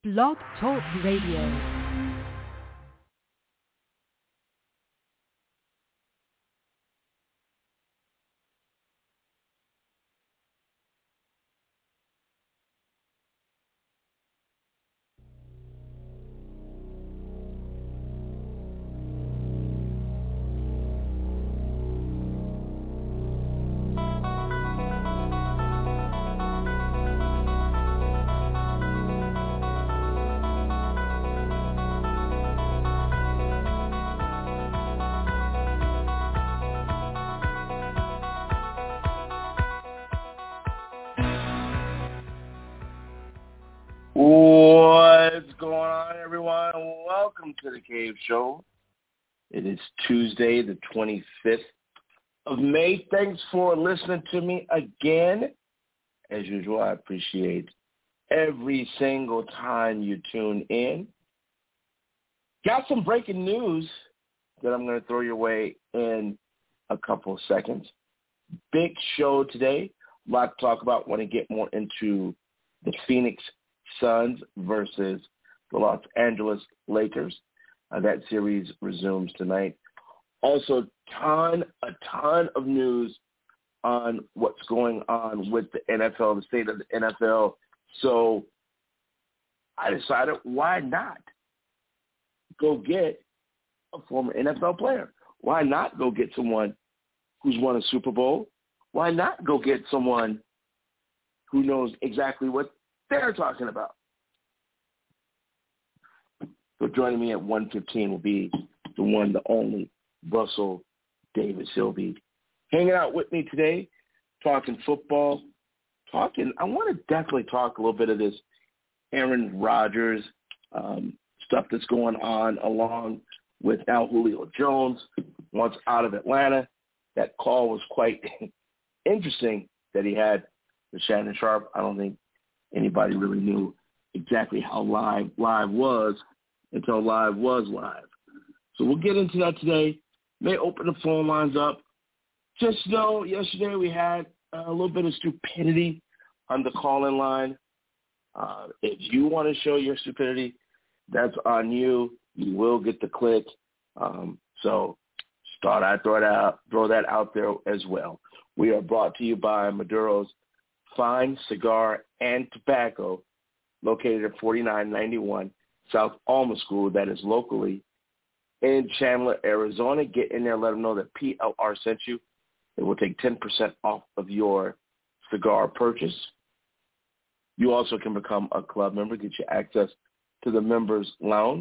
Blog Talk Radio. What's going on, everyone? Welcome to the Cave Show. It is Tuesday, the 25th of May. Thanks for listening to me again. As usual, I appreciate every single time you tune in. Got some breaking news that I'm going to throw your way in a couple of seconds. Big show today. A lot to talk about. Want to get more into the Phoenix Suns versus the Los Angeles Lakers. That series resumes tonight. Also, a ton of news on what's going on with the NFL, the state of the NFL. So I decided, why not go get a former NFL player? Why not go get someone who's won a Super Bowl? Why not go get someone who knows exactly what they're talking about? So joining me at 1:15 will be the one, the only, Russell Davis. He'll be hanging out with me today, talking football, I want to definitely talk a little bit of this Aaron Rodgers stuff that's going on, along with now Julio Jones wants out of Atlanta. That call was quite interesting that he had with Shannon Sharpe. I don't think anybody really knew exactly how live was until live was live. So we'll get into that today. May open the phone lines up. Just know yesterday we had a little bit of stupidity on the call-in line. If you want to show your stupidity, that's on you. You will get the click. So throw that out there as well. We are brought to you by Maduro's Fine Cigar and Tobacco, located at 4991 South Alma School. That is locally in Chandler, Arizona. Get in there, let them know that PLR sent you. It will take 10% off of your cigar purchase. You also can become a club member, get you access to the members lounge.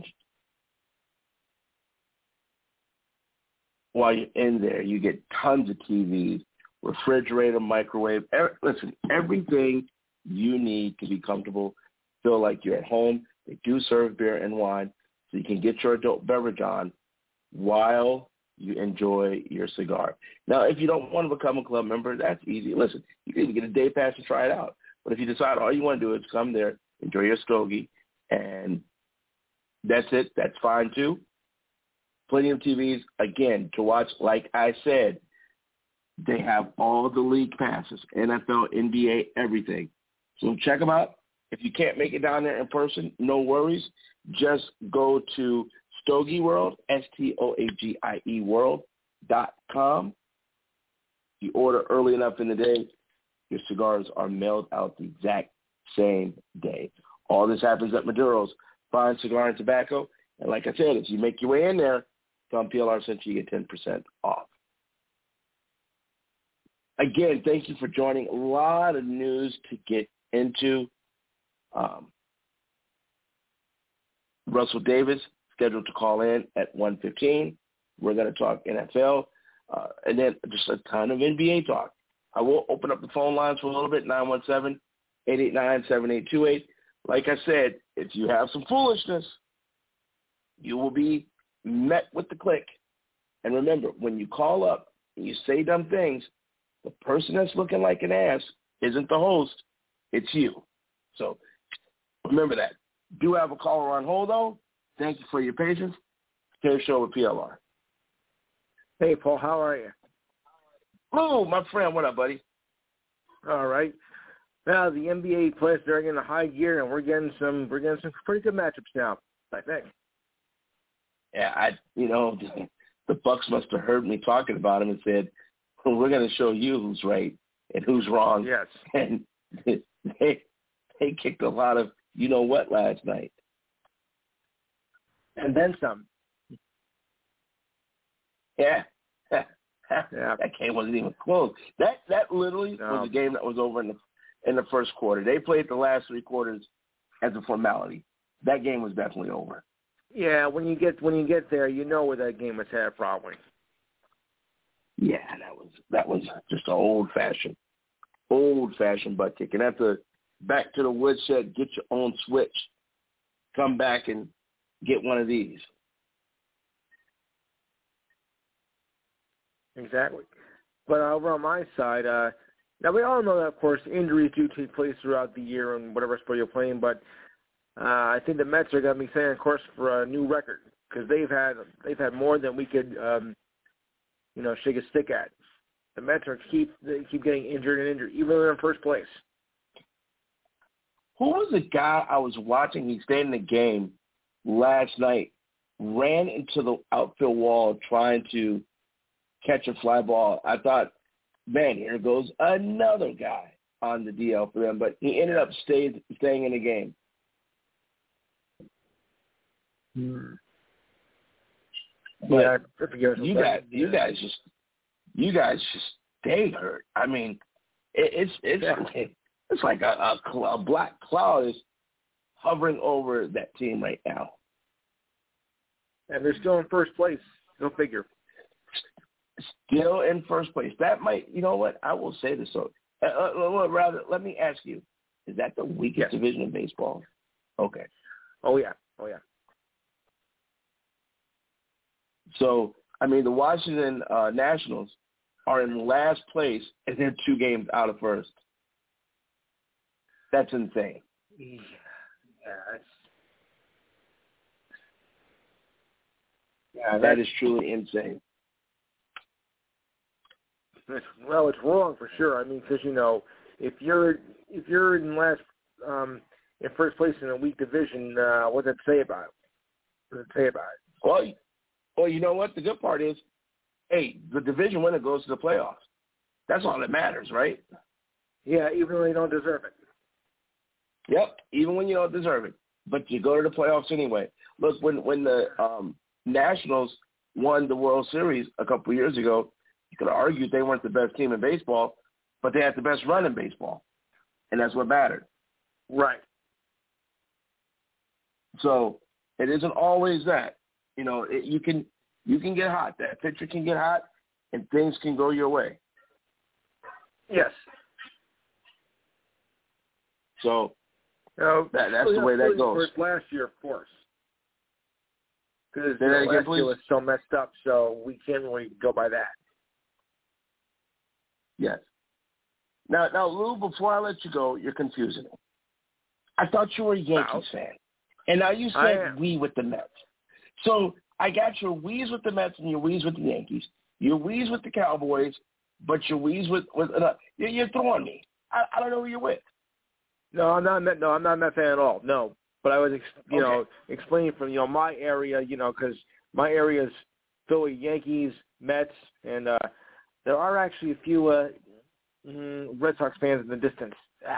While you're in there, you get tons of TVs, refrigerator, microwave, everything you need to be comfortable, feel like you're at home. They do serve beer and wine, so you can get your adult beverage on while you enjoy your cigar. Now, if you don't want to become a club member, that's easy. Listen, you can even get a day pass to try it out. But if you decide all you want to do is come there, enjoy your stogie, and that's it, that's fine too. Plenty of TVs, again, to watch. Like I said, they have all the league passes, NFL, NBA, everything. So check them out. If you can't make it down there in person, no worries. Just go to Stogie World, STOAGIE World.com. If you order early enough in the day, your cigars are mailed out the exact same day. All this happens at Maduro's Fine Cigar and Tobacco. And like I said, if you make your way in there, from PLR sent you get 10% off. Again, thank you for joining. A lot of news to get into. Russell Davis scheduled to call in at 1:15. We're going to talk NFL, and then just a ton of NBA talk. I will open up the phone lines for a little bit, 917-889-7828. Like I said, if you have some foolishness, you will be met with the click. And remember, when you call up and you say dumb things, the person that's looking like an ass isn't the host, it's you. So remember that. Do have a caller on hold, though. Thank you for your patience. Cave Show with PLR. Hey, Paul, how are you? Oh, my friend, what up, buddy? All right. Now the NBA players are getting a high gear, and we're getting some pretty good matchups now, I think. Yeah, the Bucks must have heard me talking about him and said, well, we're going to show you who's right and who's wrong. Yes. And they kicked a lot of you-know-what last night. And then some. Yeah. Yeah. That game wasn't even close. That literally was a game that was over in the first quarter. They played the last three quarters as a formality. That game was definitely over. Yeah, when you get there, you know where that game was at probably. Yeah, that was just an old fashioned butt kick. And after back to the woodshed, get your own switch, come back and get one of these. Exactly. But over on my side, now we all know that, of course, injuries do take place throughout the year and whatever sport you're playing, but I think the Mets are going to be setting a course for a new record because they've had more than we could, shake a stick at. The Mets keep getting injured, even when they're in first place. Who was the guy I was watching? He stayed in the game last night, ran into the outfield wall trying to catch a fly ball. I thought, man, here goes another guy on the DL for them, but he ended up staying in the game. But you guys just stay hurt. I mean, it's like a black cloud is hovering over that team right now. And they're still in first place. Go figure. Still in first place. That might, you know what? I will say this. So, rather, let me ask you: is that the weakest division in baseball? Okay. Oh yeah. So, I mean, the Washington Nationals are in last place, and they're 2 games out of first. That's insane. That is truly insane. Well, it's wrong for sure. I mean, because if you're in last in first place in a weak division, what does it say about it? Well, you know what? The good part is, hey, the division winner goes to the playoffs. That's all that matters, right? Yeah, even though you don't deserve it. Yep, even when you don't deserve it. But you go to the playoffs anyway. Look, when the Nationals won the World Series a couple of years ago, you could argue they weren't the best team in baseball, but they had the best run in baseball, and that's what mattered. Right. So it isn't always that. You can get hot. That pitcher can get hot, and things can go your way. Yes. So that's the way that goes. Last year, of course. Because last year was so messed up, so we can't really go by that. Yes. Now, Lou, before I let you go, you're confusing me. I thought you were a Yankees fan. And now you said we with the Mets. So I got your we's with the Mets and your we's with the Yankees. Your we's with the Cowboys, but your we's with you're throwing me. I don't know who you're with. No, I'm not a Met fan at all. No. But I was, explaining from, my area, because my area is Philly, Yankees, Mets, and there are actually a few Red Sox fans in the distance.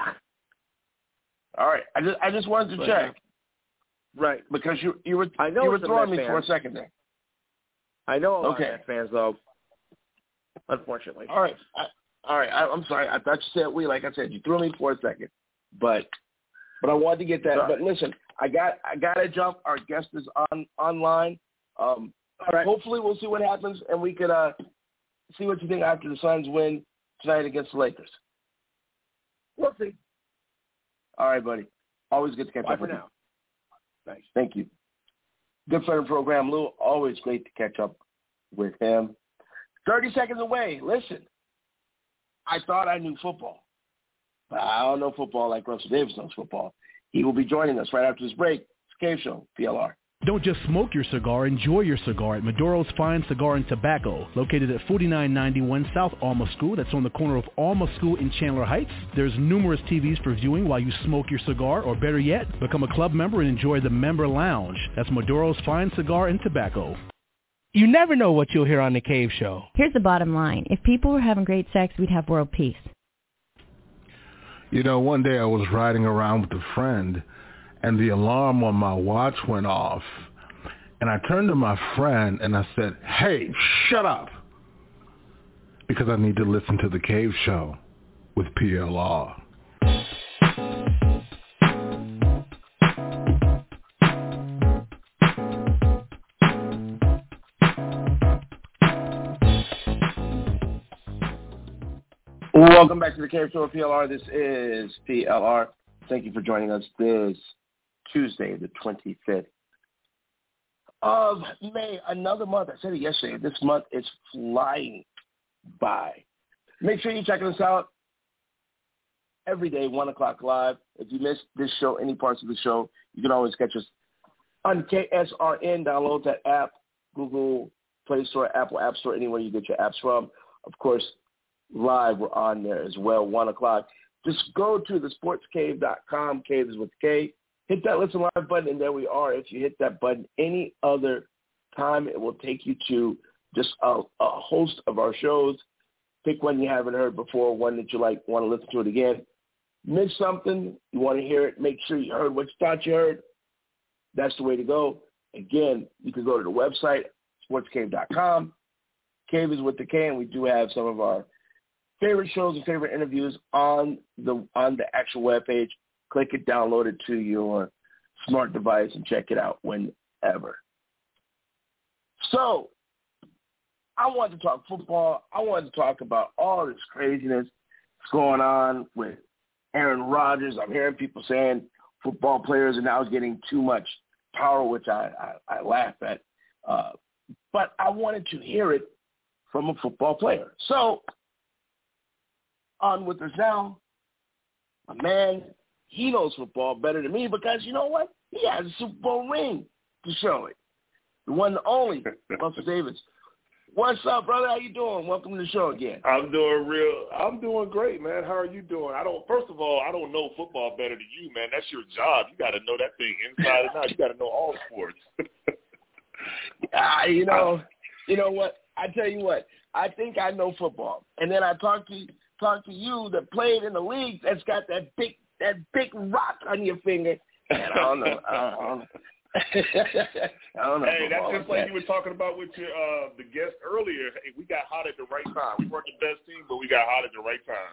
All right. I just wanted to check. Right. Because you were throwing me for a second there. I know a lot of Mets fans, though, unfortunately. All right. I'm sorry. I thought you said we. Like I said, you threw me for a second. But I wanted to get that. But listen, I got to jump. Our guest is online. All right. Hopefully we'll see what happens, and we could see what you think after the Suns win tonight against the Lakers. We'll see. All right, buddy. Always good to catch up with you. Bye for now. Thanks. Thank you. Good friend of the program, Lou. Always great to catch up with him. 30 seconds away. Listen, I thought I knew football, but I don't know football like Russell Davis knows football. He will be joining us right after this break. It's Cave Show, PLR. Don't just smoke your cigar, enjoy your cigar at Maduro's Fine Cigar and Tobacco, located at 4991 South Alma School. That's on the corner of Alma School in Chandler Heights. There's numerous TVs for viewing while you smoke your cigar, or better yet, become a club member and enjoy the member lounge. That's Maduro's Fine Cigar and Tobacco. You never know what you'll hear on The Cave Show. Here's the bottom line. If people were having great sex, we'd have world peace. You know, one day I was riding around with a friend, and the alarm on my watch went off. And I turned to my friend and I said, "Hey, shut up," because I need to listen to The Cave Show with PLR. Welcome back to the Cave Show with PLR. This is PLR. Thank you for joining us this Tuesday, the 25th of May. Another month. I said it yesterday. This month is flying by. Make sure you check us out every day, 1 o'clock live. If you missed this show, any parts of the show, you can always catch us on KSRN. Download that app, Google Play Store, Apple App Store, anywhere you get your apps from. Of course, live, we're on there as well, 1 o'clock. Just go to thesportscave.com. Cave is with K. Hit that listen live button, and there we are. If you hit that button any other time, it will take you to just a host of our shows. Pick one you haven't heard before, one that you like, want to listen to it again. Miss something, you want to hear it, make sure you heard what you thought you heard. That's the way to go. Again, you can go to the website, sportscave.com. Cave is with the K, and we do have some of our favorite shows and favorite interviews on the actual webpage. Click it, download it to your smart device, and check it out whenever. So, I wanted to talk football. I wanted to talk about all this craziness that's going on with Aaron Rodgers. I'm hearing people saying football players are now getting too much power, which I laugh at. But I wanted to hear it from a football player. So, on with us now, a man, he knows football better than me because you know what? He has a Super Bowl ring to show it. The one and only, Russell Davis. What's up, brother? How you doing? Welcome to the show again. I'm doing great, man. How are you doing? First of all, I don't know football better than you, man. That's your job. You got to know that thing inside and out. You got to know all sports. You know what? I tell you what. I think I know football, and then I talk to you that played in the league that's got that big rock on your finger. And I don't know. I don't know. Hey, that's just like you were talking about with your the guest earlier. Hey, we got hot at the right time. We weren't the best team, but we got hot at the right time.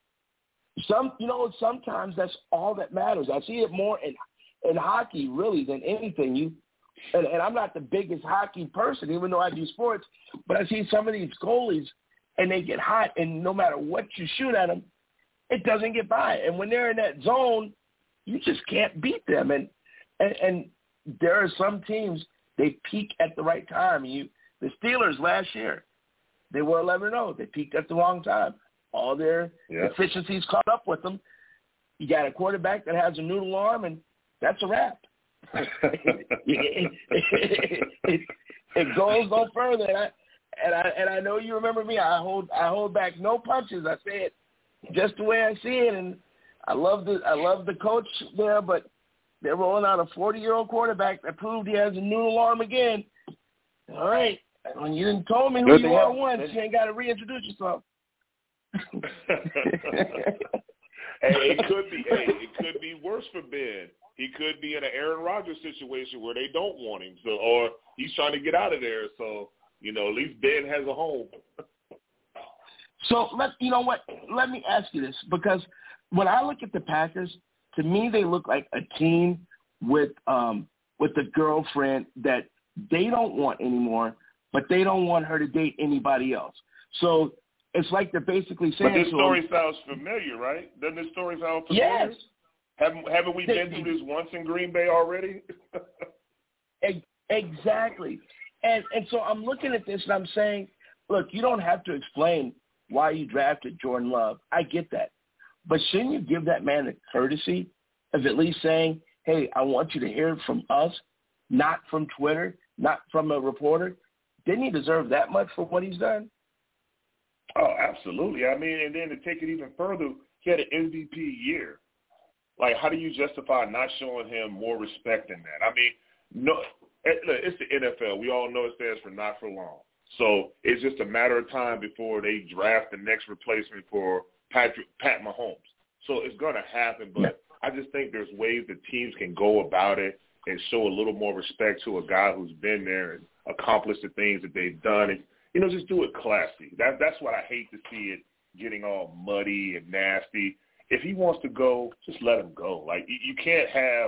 Sometimes that's all that matters. I see it more in hockey really than anything. And I'm not the biggest hockey person, even though I do sports, but I see some of these goalies and they get hot, and no matter what you shoot at them, it doesn't get by. And when they're in that zone, you just can't beat them. And there are some teams, they peak at the right time. The Steelers last year, they were 11-0. They peaked at the wrong time. All their efficiencies caught up with them. You got a quarterback that has a noodle arm, and that's a wrap. It goes no further. And I know you remember me. I hold back no punches. I say it just the way I see it, and I love the coach there, but they're rolling out a 40-year-old quarterback that proved he has a noodle arm again. All right, when you didn't told me who you are once, you ain't got to reintroduce yourself. It could be worse for Ben. He could be in an Aaron Rodgers situation where they don't want him, or he's trying to get out of there. So, at least Ben has a home. So, you know what? Let me ask you this, because when I look at the Packers, to me they look like a team with a girlfriend that they don't want anymore, but they don't want her to date anybody else. So it's like they're basically saying. But this story sounds familiar, right? Doesn't this story sound familiar? Yes. Haven't we been through this once in Green Bay already? Exactly. And so I'm looking at this and I'm saying, look, you don't have to explain why you drafted Jordan Love. I get that. But shouldn't you give that man the courtesy of at least saying, hey, I want you to hear it from us not from Twitter, not from a reporter, didn't he deserve that much for what he's done? Oh, absolutely. I mean, and then to take it even further, he had an MVP year. Like, how do you justify not showing him more respect than that? I mean, no, look, it's the NFL. We all know it stands for not for long. So it's just a matter of time before they draft the next replacement for Pat Mahomes. So it's going to happen, but I just think there's ways that teams can go about it and show a little more respect to a guy who's been there and accomplished the things that they've done, and just do it classy. That's what I hate to see, it getting all muddy and nasty. If he wants to go, just let him go. Like, you can't have,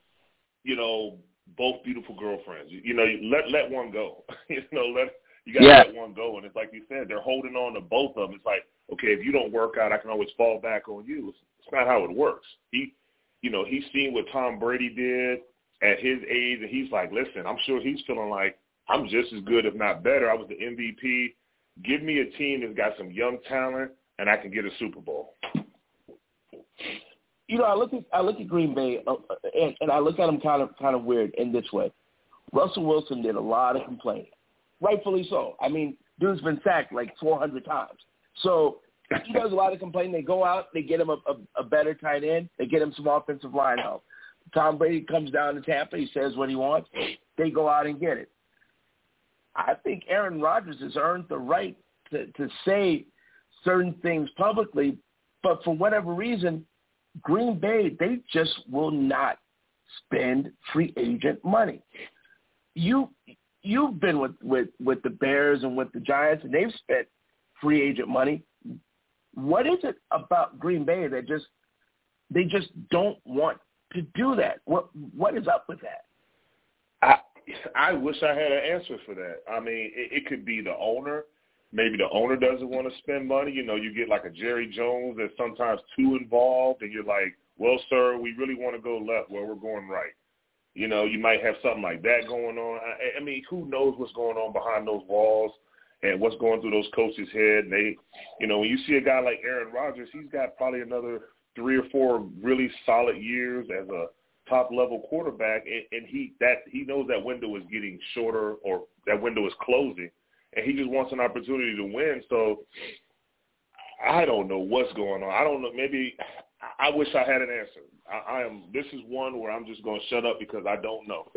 both beautiful girlfriends. Let one go. You got to let one go. And it's like you said, they're holding on to both of them. It's like, okay, if you don't work out, I can always fall back on you. It's not how it works. He's seen what Tom Brady did at his age, and he's like, listen, I'm sure he's feeling like I'm just as good, if not better. I was the MVP. Give me a team that's got some young talent, and I can get a Super Bowl. I look at Green Bay, and I look at them kind of weird in this way. Russell Wilson did a lot of complaining, rightfully so. I mean, dude's been sacked like 400 times. So he does a lot of complaining. They go out, they get him a better tight end, they get him some offensive line help. Tom Brady comes down to Tampa, he says what he wants, they go out and get it. I think Aaron Rodgers has earned the right to say certain things publicly, but for whatever reason, Green Bay, they just will not spend free agent money. You've been with the Bears and with the Giants, and they've spent free agent money. What is it about Green Bay that they just don't want to do that? What is up with that? I wish I had an answer for that. I mean, it could be the owner. Maybe the owner doesn't want to spend money. You get like a Jerry Jones that's sometimes too involved, and you're like, well, sir, we really want to go left. Well, we're going right. You might have something like that going on. I mean, who knows what's going on behind those walls and what's going through those coaches' head. And they, when you see a guy like Aaron Rodgers, he's got probably another 3 or 4 really solid years as a top-level quarterback, and he knows that window is getting shorter, or that window is closing, and he just wants an opportunity to win. So I don't know what's going on. I don't know. Maybe I wish I had an answer. This is one where I'm just going to shut up because I don't know.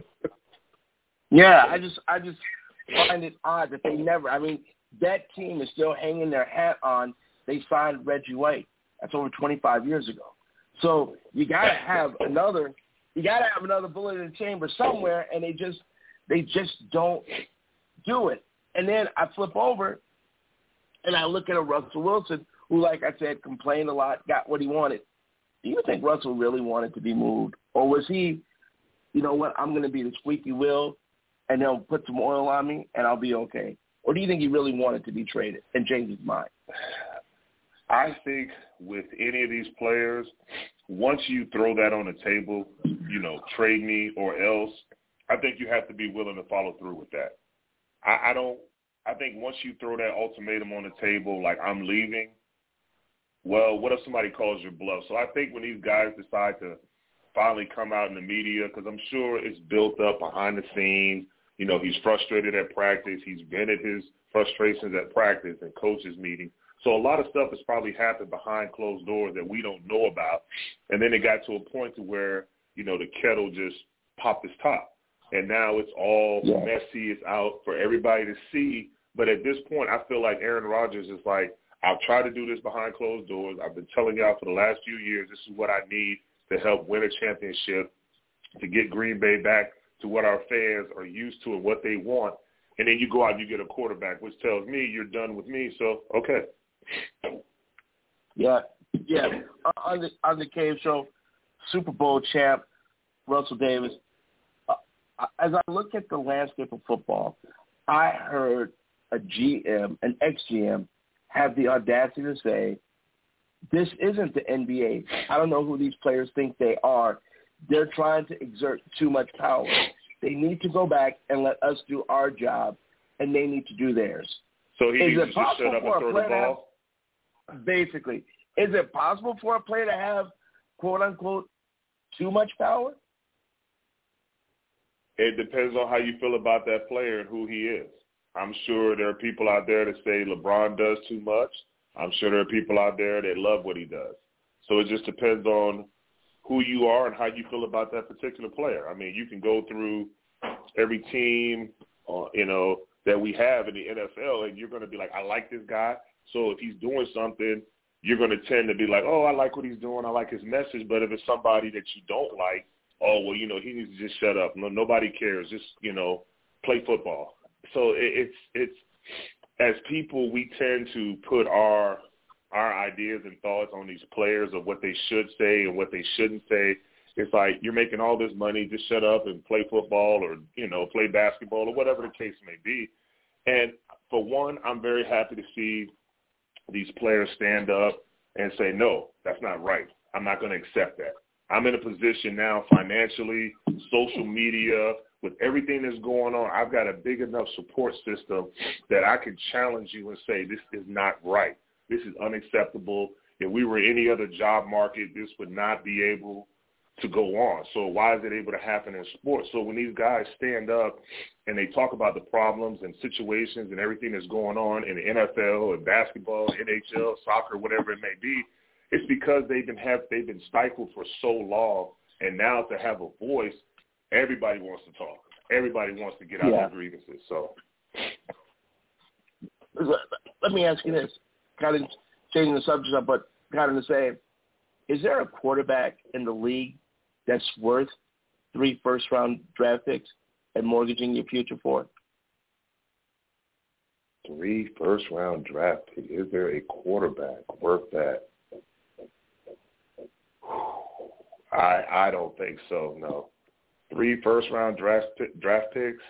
Yeah, I just find it odd that they never. I mean, that team is still hanging their hat on. They signed Reggie White. That's over 25 years ago. So you got to have another. You got to have another bullet in the chamber somewhere, and they just don't do it. And then I flip over, and I look at a Russell Wilson who, like I said, complained a lot, got what he wanted. Do you think Russell really wanted to be moved? Or was he, you know what, I'm going to be the squeaky wheel, and they'll put some oil on me, and I'll be okay? Or do you think he really wanted to be traded and change his mind? I think with any of these players, once you throw that on the table, trade me or else, I think you have to be willing to follow through with that. I think once you throw that ultimatum on the table, like I'm leaving, well, what if somebody calls your bluff? So I think when these guys decide to finally come out in the media, because I'm sure it's built up behind the scenes, he's frustrated at practice. He's vented his frustrations at practice and coaches meetings. So a lot of stuff has probably happened behind closed doors that we don't know about. And then it got to a point to where, the kettle just popped its top. And now it's all messy. It's out for everybody to see. But at this point, I feel like Aaron Rodgers is like, I'll try to do this behind closed doors. I've been telling y'all for the last few years, this is what I need to help win a championship, to get Green Bay back to what our fans are used to and what they want. And then you go out and you get a quarterback, which tells me you're done with me. So, okay. Yeah. On the Cave Show, Super Bowl champ, Russell Davis. As I look at the landscape of football, I heard a GM, an ex-GM, have the audacity to say, this isn't the NBA. I don't know who these players think they are. They're trying to exert too much power. They need to go back and let us do our job, and they need to do theirs. So he needs to just shut up and throw the ball? Basically. Is it possible for a player to have, quote-unquote, too much power? it depends on how you feel about that player and who he is. I'm sure there are people out there that say LeBron does too much. I'm sure there are people out there that love what he does. So it just depends on who you are and how you feel about that particular player. I mean, you can go through every team, that we have in the NFL, and you're going to be like, I like this guy. So if he's doing something, you're going to tend to be like, oh, I like what he's doing. I like his message. But if it's somebody that you don't like, oh, well, he needs to just shut up. No, nobody cares. Just, play football. So it's as people, we tend to put our ideas and thoughts on these players of what they should say and what they shouldn't say. It's like, you're making all this money, just shut up and play football or, play basketball or whatever the case may be. And for one, I'm very happy to see these players stand up and say, no, that's not right. I'm not going to accept that. I'm in a position now financially, social media, with everything that's going on, I've got a big enough support system that I can challenge you and say, this is not right. This is unacceptable. If we were any other job market, this would not be able to go on. So why is it able to happen in sports? So when these guys stand up and they talk about the problems and situations and everything that's going on in the NFL and basketball, NHL, soccer, whatever it may be, it's because they've been stifled for so long, and now to have a voice, everybody wants to talk. Everybody wants to get out their grievances. So let me ask you this, kind of changing the subject up, but kind of the same. Is there a quarterback in the league that's worth 3 first-round draft picks and mortgaging your future for? 3 first-round draft picks. Is there a quarterback worth that? I don't think so, no. 3 first-round draft picks,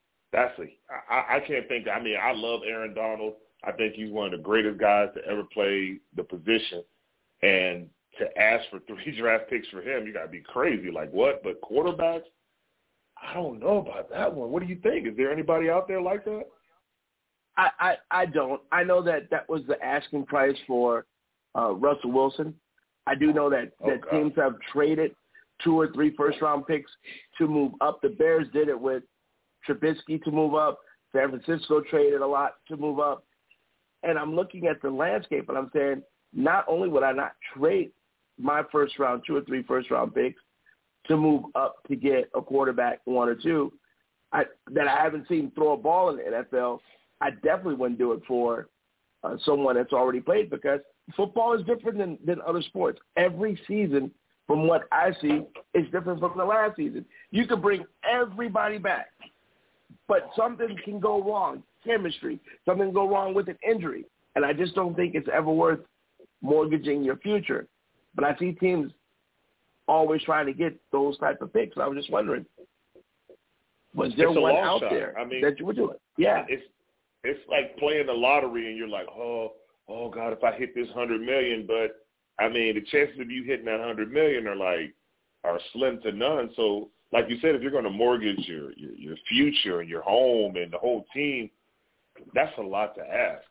I can't think. I mean, I love Aaron Donald. I think he's one of the greatest guys to ever play the position. And to ask for 3 draft picks for him, you got to be crazy. Like, what? But quarterbacks, I don't know about that one. What do you think? Is there anybody out there like that? I don't. I know that was the asking price for Russell Wilson. I do know that teams have traded 2 or 3 first-round picks to move up. The Bears did it with Trubisky to move up. San Francisco traded a lot to move up. And I'm looking at the landscape, and I'm saying, not only would I not trade my first-round, 2 or 3 first-round picks to move up to get a quarterback, 1 or 2, that I haven't seen throw a ball in the NFL, I definitely wouldn't do it for someone that's already played, because football is different than other sports. Every season, from what I see, is different from the last season. You can bring everybody back, but something can go wrong, chemistry, something can go wrong with an injury, and I just don't think it's ever worth mortgaging your future. But I see teams always trying to get those type of picks. I was just wondering, was there one out there that you would do it? Yeah. It's like playing the lottery, and you're like, oh God, if I hit this $100 million, but I mean, the chances of you hitting that $100 million are slim to none. So, like you said, if you're going to mortgage your future and your home and the whole team, that's a lot to ask.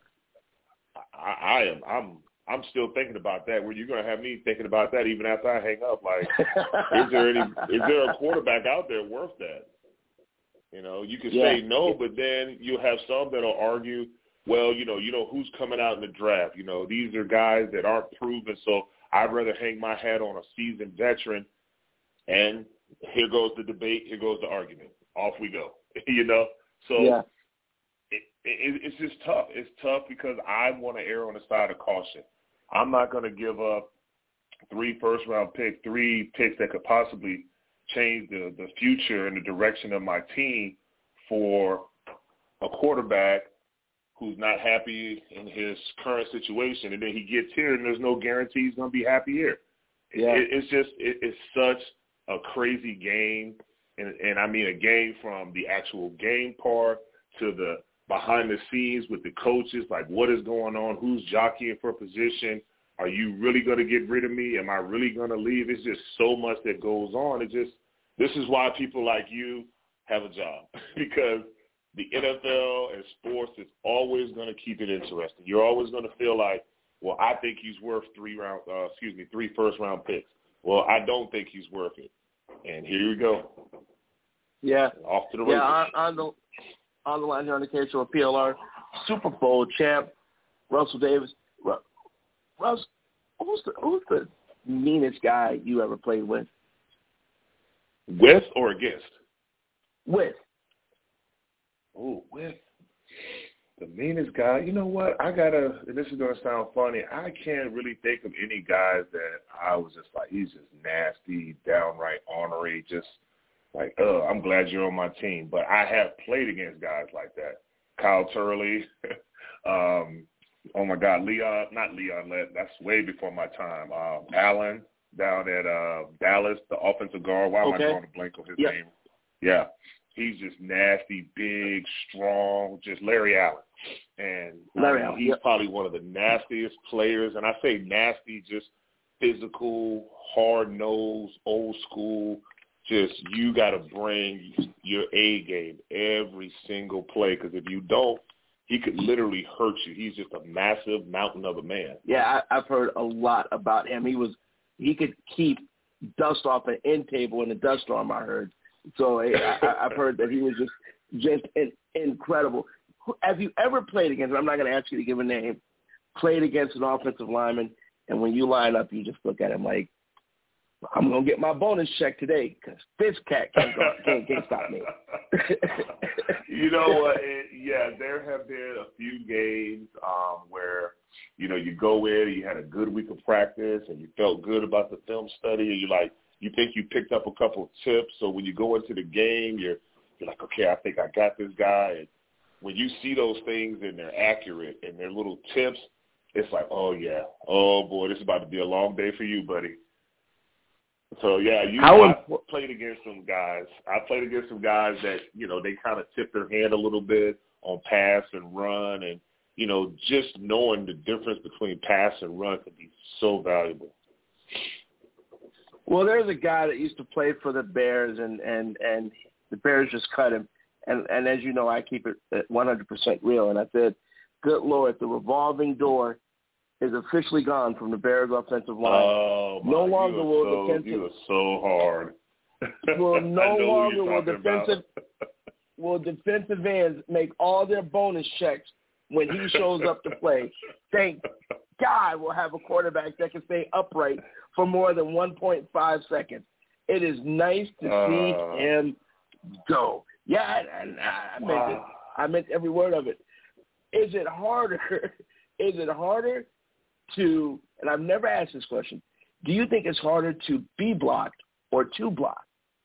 I'm still thinking about that. Where you're going to have me thinking about that even after I hang up. Like, is there a quarterback out there worth that? You can say no, but then you'll have some that'll argue, well, who's coming out in the draft? These are guys that aren't proven, so I'd rather hang my hat on a seasoned veteran. And here goes the debate. Here goes the argument. Off we go. So it's just tough. It's tough because I want to err on the side of caution. I'm not going to give up 3 first-round picks, 3 picks that could possibly change the future and the direction of my team for a quarterback who's not happy in his current situation, and then he gets here and there's no guarantee he's going to be happy here. Yeah. It's such a crazy game, and I mean a game from the actual game part to the behind the scenes with the coaches, like what is going on, who's jockeying for position, are you really going to get rid of me, am I really going to leave? It's just so much that goes on. This is why people like you have a job, because the NFL and sports is always going to keep it interesting. You're always going to feel like, well, I think he's worth 3 first-round picks. Well, I don't think he's worth it. And here you go. Yeah. Off to the races. Yeah, on the line here on the Cave Show with PLR, Super Bowl champ, Russell Davis. Russ, who's the meanest guy you ever played with? With or against? With. Oh, with. The meanest guy, you know what? And this is going to sound funny, I can't really think of any guys that I was just like, he's just nasty, downright ornery, just like, I'm glad you're on my team. But I have played against guys like that. Kyle Turley, oh my God, not Leon Lett, that's way before my time. Allen down at Dallas, the offensive guard. Why am I drawing a blank on his name? Yeah. He's just nasty, big, strong, just Larry Allen. And he's probably one of the nastiest players. And I say nasty, just physical, hard-nosed, old school. Just you got to bring your A game every single play, because if you don't, he could literally hurt you. He's just a massive mountain of a man. Yeah, I've heard a lot about him. He could keep dust off an end table in a dust storm, I heard. So I've heard that he was just incredible. Have you ever played against, I'm not going to ask you to give a name, played against an offensive lineman, and when you line up, you just look at him like, I'm going to get my bonus check today because this cat can't stop me. You know what? There have been a few games where, you go in and you had a good week of practice and you felt good about the film study and you think you picked up a couple of tips. So when you go into the game, you're like, okay, I think I got this guy. And when you see those things and they're accurate and they're little tips, it's like, oh, yeah. Oh, boy, this is about to be a long day for you, buddy. So, yeah, I played against some guys. I played against some guys that, they kind of tip their hand a little bit on pass and run. And, just knowing the difference between pass and run can be so valuable. Well, there's a guy that used to play for the Bears, and the Bears just cut him. And as you know, I keep it at 100% real. And I said, good Lord, the revolving door is officially gone from the Bears offensive line. Oh, my, no longer will defensive. You are so hard. Will no longer will defensive ends make all their bonus checks when he shows up to play. Thank God we'll have a quarterback that can stay upright for more than 1.5 seconds. It is nice to see him go. Yeah, and I meant it. I meant every word of it. Is it harder? Is it harder to? And I've never asked this question. Do you think it's harder to be blocked or to block?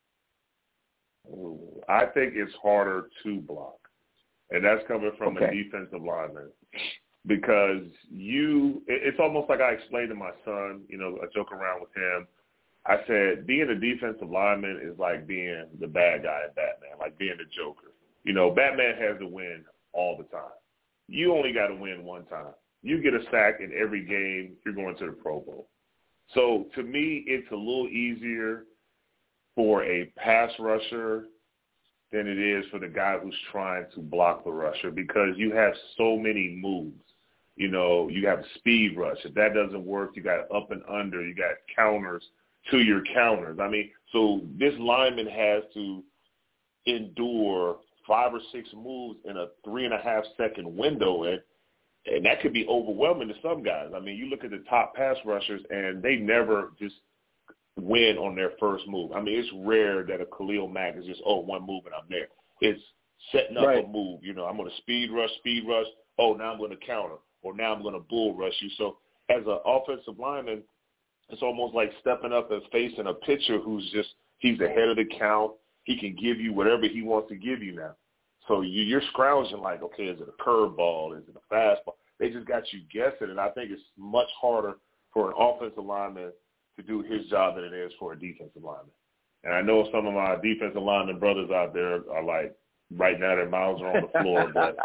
I think it's harder to block, and that's coming from a defensive lineman. Because it's almost like I explained to my son, I joke around with him. I said, being a defensive lineman is like being the bad guy in Batman, like being the Joker. Batman has to win all the time. You only got to win one time. You get a sack in every game, you're going to the Pro Bowl. So to me, it's a little easier for a pass rusher than it is for the guy who's trying to block the rusher, because you have so many moves. You have a speed rush. If that doesn't work, you got up and under. You got counters to your counters. So this lineman has to endure 5 or 6 moves in a 3.5-second window, and that could be overwhelming to some guys. You look at the top pass rushers, and they never just win on their first move. It's rare that a Khalil Mack is just, one move and I'm there. It's setting up a move. I'm going to speed rush. Oh, now I'm going to counter. Or now I'm going to bull rush you. So as an offensive lineman, it's almost like stepping up and facing a pitcher he's ahead of the count. He can give you whatever he wants to give you now. So you're scrounging like, okay, is it a curveball? Is it a fastball? They just got you guessing, and I think it's much harder for an offensive lineman to do his job than it is for a defensive lineman. And I know some of my defensive lineman brothers out there are like, right now their mouths are on the floor, but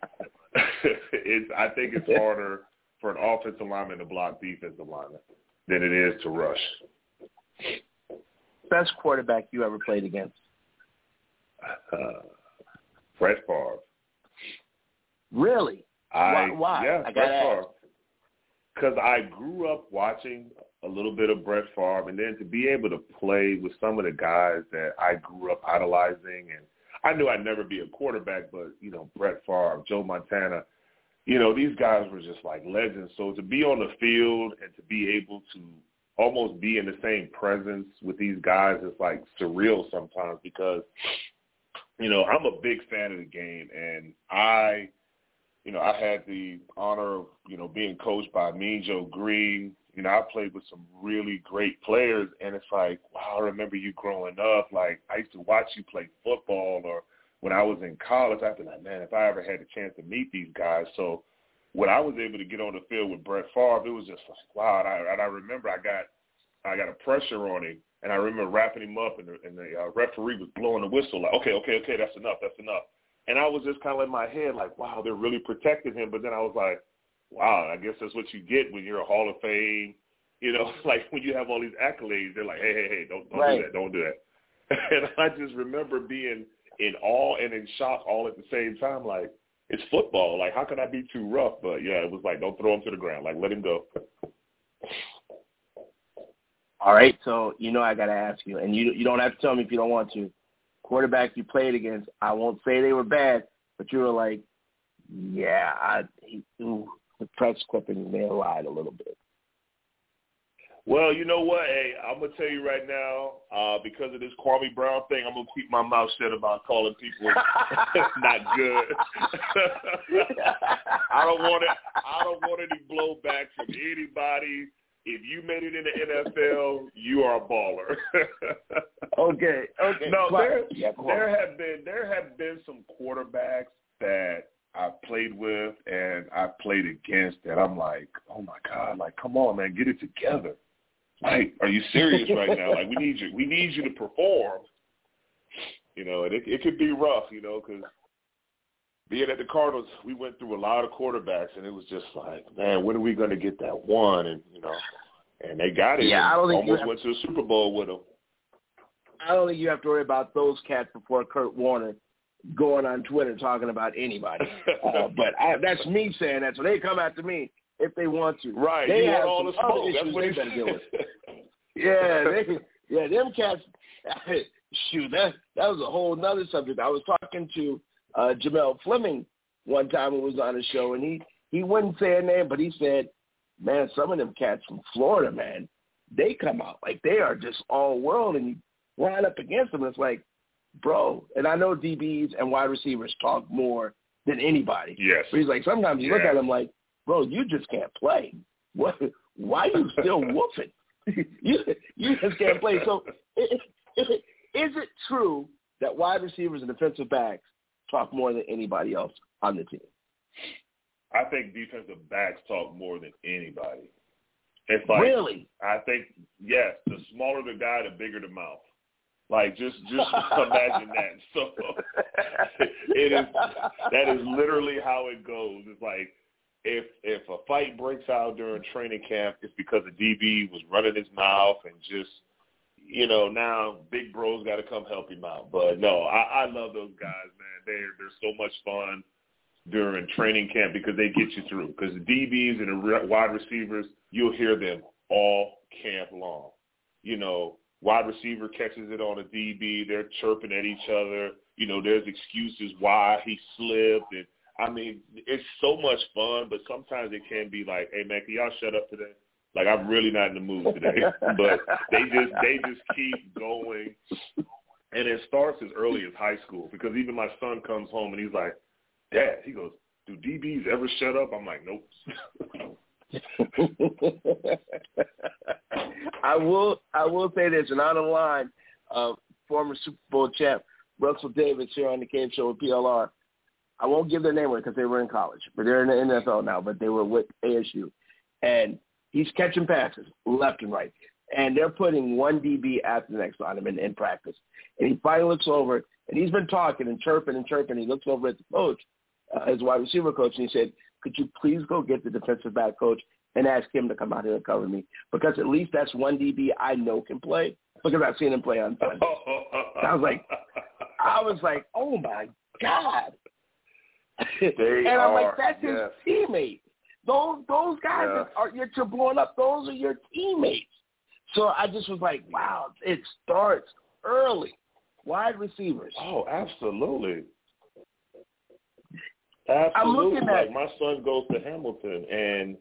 I think it's harder for an offensive lineman to block defensive linemen than it is to rush. Best quarterback you ever played against? Brett Favre. Really? Why? Yeah, I Brett Favre. because I grew up watching a little bit of Brett Favre, and then to be able to play with some of the guys that I grew up idolizing, and I knew I'd never be a quarterback, but, you know, Brett Favre, Joe Montana, you know, these guys were just like legends. So to be on the field and to be able to almost be in the same presence with these guys is like surreal sometimes because, you know, I'm a big fan of the game, and I had the honor of, you know, being coached by Mean Joe Green. You know, I played with some really great players, and it's like, wow, I remember you growing up. Like, I used to watch you play football, or when I was in college, I'd be like, man, if I ever had a chance to meet these guys. So when I was able to get on the field with Brett Favre, it was just like, wow. And I remember I got a pressure on him, and I remember wrapping him up, and the referee was blowing the whistle like, okay, that's enough. And I was just kind of in my head like, wow, they're really protecting him. But then I was like, wow, I guess that's what you get when you're a Hall of Fame. You know, like when you have all these accolades, they're like, hey, don't do that. And I just remember being in awe and in shock all at the same time. Like, it's football. Like, how can I be too rough? But, yeah, it was like, don't throw him to the ground. Like, let him go. All right, so you know I got to ask you, and you don't have to tell me if you don't want to. Quarterback you played against, I won't say they were bad, but you were like, yeah, the press clipping may have lied a little bit. Well, you know what? Hey, I'm going to tell you right now, because of this Kwame Brown thing, I'm going to keep my mouth shut about calling people not good. I don't want any blowback from anybody. If you made it in the NFL, you are a baller. Okay. No, there have been some quarterbacks that I played with and I played against that I'm like, oh my God, like, come on, man, get it together. Like, are you serious right now? Like, we need you to perform. You know, and it could be rough, you know, because being at the Cardinals, we went through a lot of quarterbacks, and it was just like, man, when are we going to get that one? And, you know, and they got it. Yeah, I don't think almost went to the Super Bowl with them. I don't think you have to worry about those cats before Kurt Warner going on Twitter talking about anybody. But that's me saying that, so they come after me if they want to. Right. They you have want all the some smoke. That's what they better deal with. Yeah, them cats. Shoot, that was a whole nother subject. I was talking to Jamel Fleming one time who was on the show, and he wouldn't say a name, but he said, man, some of them cats from Florida, man, they come out like they are just all world, and you line up against them, and it's like, bro. And I know DBs and wide receivers talk more than anybody. Yes. But he's like, sometimes you look at them like, bro, you just can't play. What? Why are you still woofing? you just can't play. So is it true that wide receivers and defensive backs talk more than anybody else on the team? I think defensive backs talk more than anybody. It's like, really? I think, yes, the smaller the guy, the bigger the mouth. Like, just imagine that. So that is literally how it goes. It's like, if a fight breaks out during training camp, it's because the DB was running his mouth and just, you know, now big bro's got to come help him out. But no, I love those guys, man. They're so much fun during training camp because they get you through. Because the DBs and the wide receivers, you'll hear them all camp long. You know, wide receiver catches it on a DB, they're chirping at each other. You know, there's excuses why he slipped. And I mean, it's so much fun, but sometimes it can be like, hey, man, can y'all shut up today? Like, I'm really not in the mood today. But they just keep going. And it starts as early as high school because even my son comes home and he's like, Dad, he goes, do DBs ever shut up? I'm like, nope. I will say this, and on the line, former Super Bowl champ Russell Davis here on the Cave Show with PLR. I won't give their name away because they were in college, but they're in the NFL now, but they were with ASU. And he's catching passes left and right. And they're putting one DB after the next on him in practice. And he finally looks over, and he's been talking and chirping and chirping. He looks over at the coach, his wide receiver coach, and he said, could you please go get the defensive back coach and ask him to come out here and cover me? Because at least that's one DB I know can play because I've seen him play on Sunday. I was like, oh, my God. And I'm like, that's his teammate. Those guys that you're blowing up, those are your teammates. So I just was like, wow, it starts early. Wide receivers. Oh, absolutely. I'm looking at, like my son goes to Hamilton, and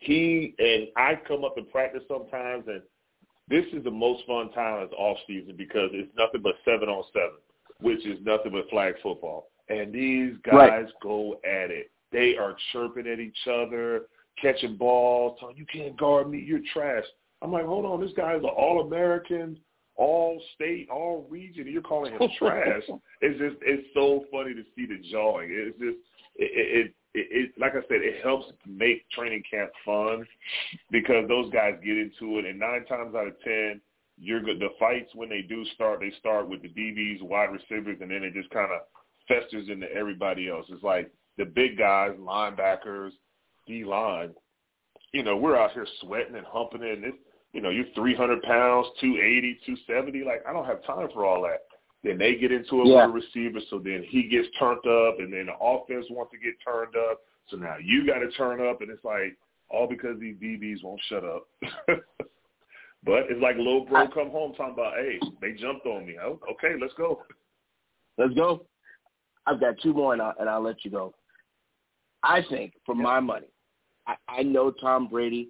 I come up and practice sometimes, and this is the most fun time as off season because it's nothing but 7-on-7, which is nothing but flag football. And these guys go at it. They are chirping at each other, catching balls, telling you can't guard me, you're trash. I'm like, hold on, this guy's an All-American, All-State, All-Region, and you're calling him trash. It's so funny to see the jawing. It's just it like I said, it helps make training camp fun because those guys get into it, and 9 times out of 10, the fights when they do start, they start with the DBs, wide receivers, and then it just kind of festers into everybody else. It's like the big guys, linebackers, D-line. We're out here sweating and humping it, and you're 300 pounds, 280, 270. Like, I don't have time for all that. Then they get into it with a receiver, so then he gets turned up, and then the offense wants to get turned up. So now you got to turn up, and it's like all because these DBs won't shut up. But it's like little bro come home talking about, hey, they jumped on me. Oh, okay, let's go. Let's go. I've got 2 more, and I'll let you go. I think, for my money, I know Tom Brady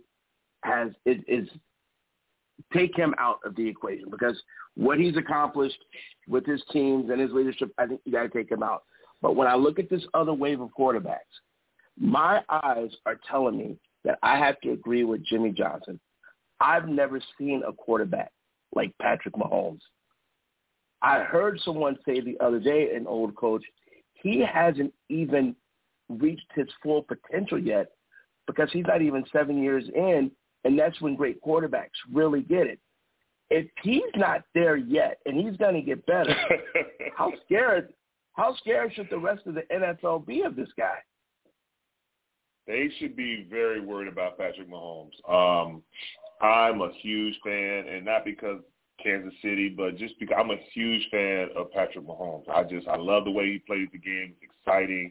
is take him out of the equation because what he's accomplished with his teams and his leadership, I think you got to take him out. But when I look at this other wave of quarterbacks, my eyes are telling me that I have to agree with Jimmy Johnson. I've never seen a quarterback like Patrick Mahomes. I heard someone say the other day, an old coach, he hasn't even reached his full potential yet because he's not even 7 years in, and that's when great quarterbacks really get it. If he's not there yet, and he's going to get better, how scared should the rest of the NFL be of this guy? They should be very worried about Patrick Mahomes. I'm a huge fan, and not because Kansas City, but just because I'm a huge fan of Patrick Mahomes. I love the way he plays the game. It's exciting.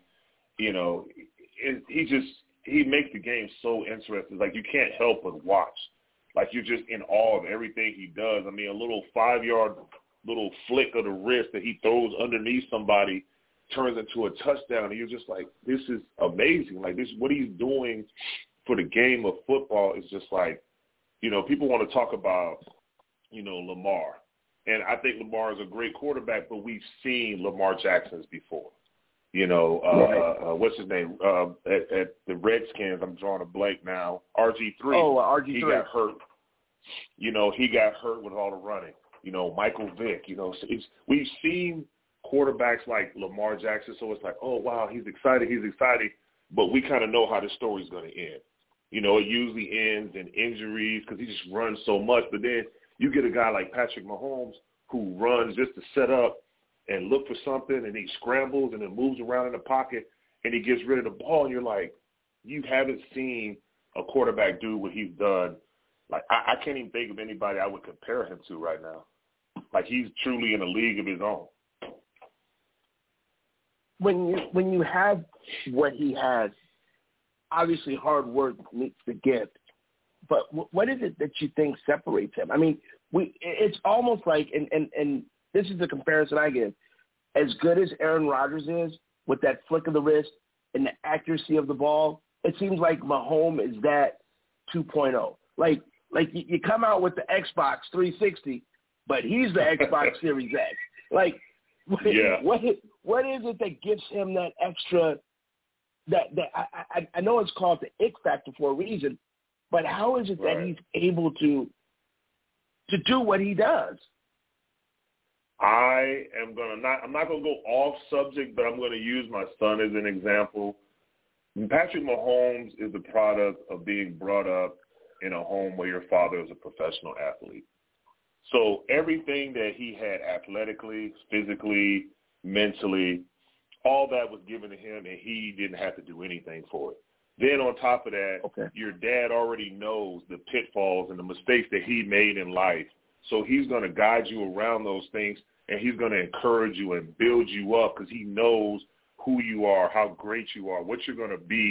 He makes the game so interesting. Like, you can't help but watch. Like, you're just in awe of everything he does. I mean, a little 5-yard little flick of the wrist that he throws underneath somebody turns into a touchdown, and you're just like, this is amazing. Like, this, what he's doing for the game of football is just like, people want to talk about, Lamar. And I think Lamar is a great quarterback, but we've seen Lamar Jackson's before. What's his name? At the Redskins, I'm drawing a blank now. RG3. Oh, RG3. He got hurt. He got hurt with all the running. Michael Vick. We've seen quarterbacks like Lamar Jackson, so it's like, oh, wow, he's excited. But we kind of know how the story's going to end. It usually ends in injuries because he just runs so much. But then you get a guy like Patrick Mahomes who runs just to set up and look for something, and he scrambles and then moves around in the pocket, and he gets rid of the ball, and you're like, you haven't seen a quarterback do what he's done. Like, I can't even think of anybody I would compare him to right now. Like, he's truly in a league of his own. When you have what he has, obviously hard work meets the gift. But what is it that you think separates him? I mean, it's almost like, and this is the comparison I give, as good as Aaron Rodgers is with that flick of the wrist and the accuracy of the ball, it seems like Mahomes is that 2.0. Like you come out with the Xbox 360, but he's the Xbox Series X. Like, what is it that gives him that extra? That I know it's called the X factor for a reason, but how is it that he's able to do what he does? I'm not gonna go off subject, but I'm gonna use my son as an example. Patrick Mahomes is the product of being brought up in a home where your father is a professional athlete. So everything that he had athletically, physically, mentally, all that was given to him, and he didn't have to do anything for it. Then on top of that, your dad already knows the pitfalls and the mistakes that he made in life. So he's going to guide you around those things, and he's going to encourage you and build you up because he knows who you are, how great you are, what you're going to be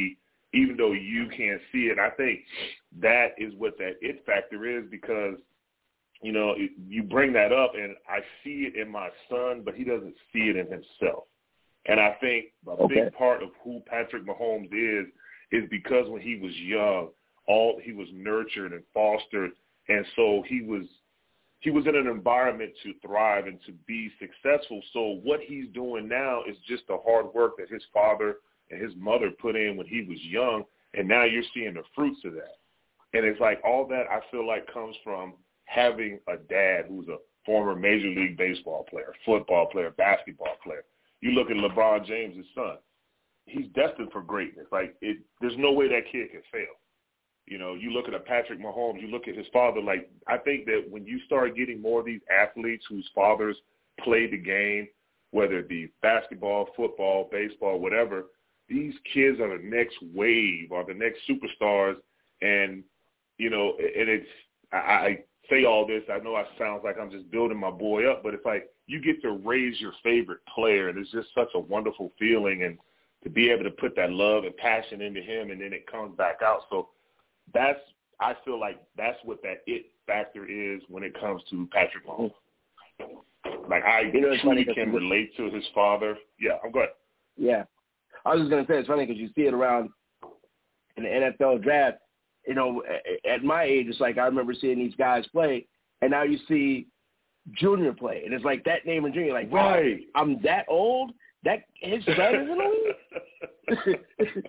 even though you can't see it. And I think that is what that it factor is, because, you know, you bring that up, and I see it in my son, but he doesn't see it in himself. And I think a big part of who Patrick Mahomes is because when he was young, he was nurtured and fostered, and so he was in an environment to thrive and to be successful. So what he's doing now is just the hard work that his father and his mother put in when he was young, and now you're seeing the fruits of that. And it's like all that I feel like comes from having a dad who's a former Major League Baseball player, football player, basketball player. You look at LeBron James' son. He's destined for greatness. Like, there's no way that kid can fail. You know, you look at a Patrick Mahomes, you look at his father. Like, I think that when you start getting more of these athletes whose fathers played the game, whether it be basketball, football, baseball, whatever, these kids are the next wave, are the next superstars. And, you know, and I say all this, I know it sounds like I'm just building my boy up, but it's like you get to raise your favorite player, and it's just such a wonderful feeling, and to be able to put that love and passion into him, and then it comes back out. So I feel like that's what that it factor is when it comes to Patrick Mahomes. Like, I truly can relate to his father. Yeah, I'm good. Yeah. I was just going to say, it's funny because you see it around in the NFL draft. You know, at my age, it's like I remember seeing these guys play, and now you see Junior play. And it's like that name and Junior, like, right, I'm that old? That his son is in the league?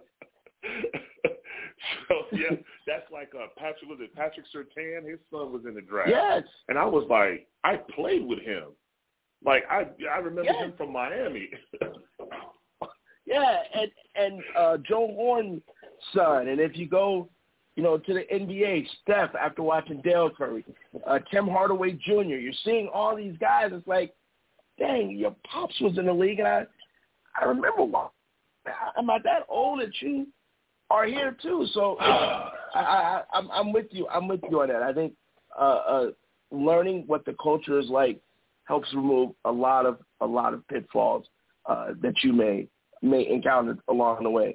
So, yeah, that's like Patrick Surtain? His son was in the draft. Yes. And I was like, I played with him. Like, I remember him from Miami. Yeah, and Joe Horn's son. And if you go, you know, to the NBA, Steph, after watching Dale Curry, Tim Hardaway Jr., you're seeing all these guys. It's like, dang, your pops was in the league, and I remember why. I'm not that old that you are here too. So I'm with you. I'm with you on that. I think learning what the culture is like helps remove a lot of pitfalls that you may encounter along the way.